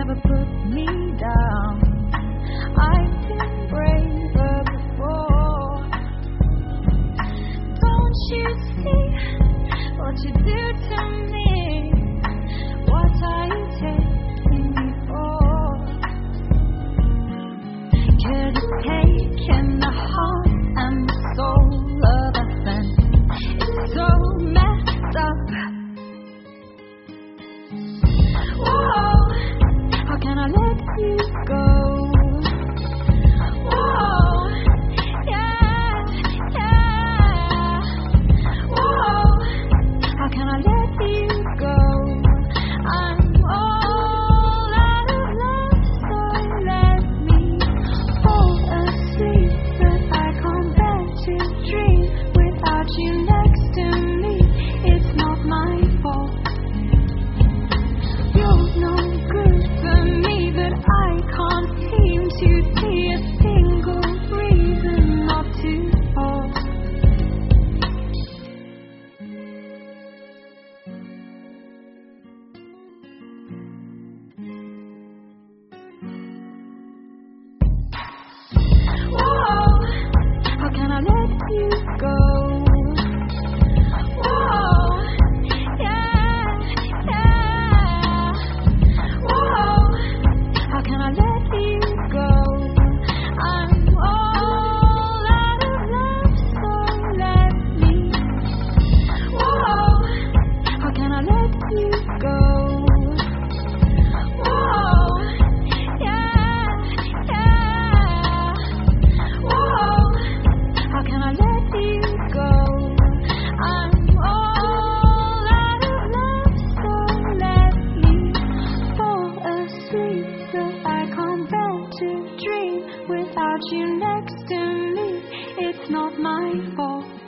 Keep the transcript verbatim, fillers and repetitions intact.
never put me down. I've been braver before. Don't you see what you do to me? What are you taking me for? Could have taken the heart and the soul of a friend. It's so messed up. Whoa, how can I let you go? Whoa, yeah, yeah. Whoa, how can I let you go? I'm all out of love, so let me fall asleep. But I can't bear to dream without you next to me. It's not my fault. You're no good for me, but I can't seem to see a single reason not to fall. Whoa, how can I let you go? Whoa, yeah, yeah. Whoa, how can I let you go? I'm all out of love, so let me. Whoa, how can I let you go? Whoa, yeah, yeah. Whoa, how can I let you go? I'm all out of love, so let me fall asleep. But I can't bear to dream without you next to me. It's not my fault.